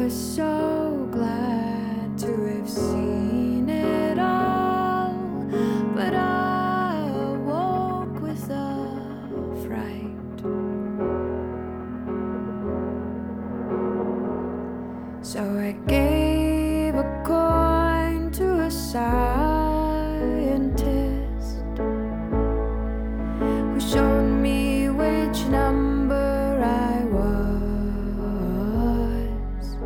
was so glad to have seen it all, but I awoke with a fright. So I gave a coin to a scientist who showed me which number I was,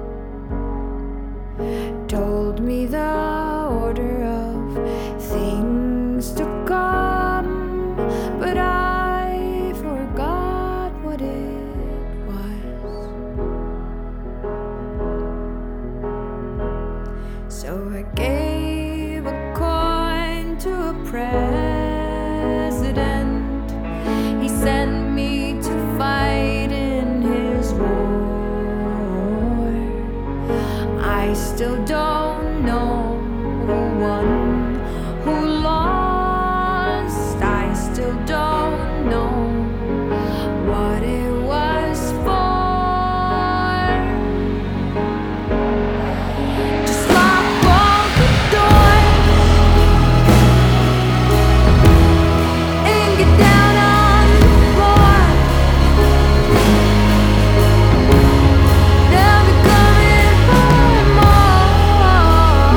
told me the order of things to come, but I forgot what it was. So I gave a coin to a president. He sent me to fight in his war. I still don't know who won, who lost. I still don't know what it was for. Just lock all the doors and get down on the floor. They'll be coming for more,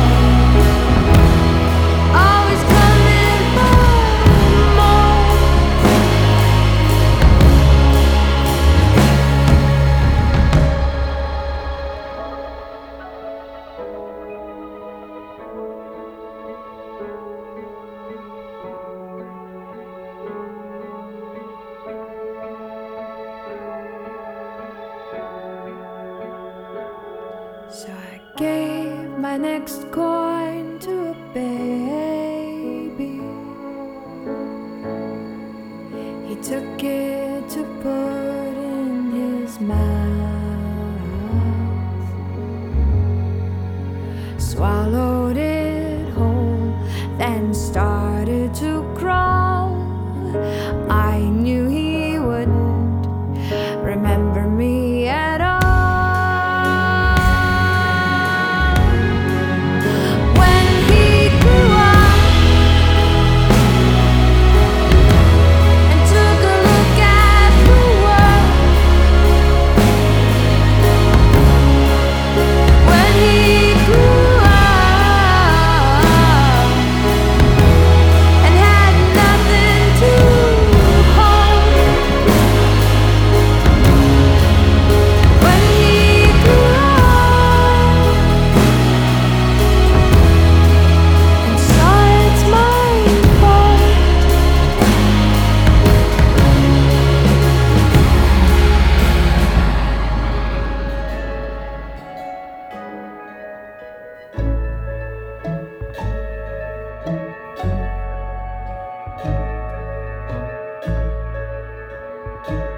always coming for more. So I gave my next coin to a baby. He took it to put in his mouth, swallowed it whole, then started to crawl. I knew he wouldn't remember me at all. When he grew up and took a look at the world, when he grew up and had nothing to hold, when he grew up and saw it's my fault.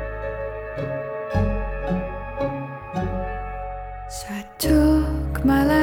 So I took my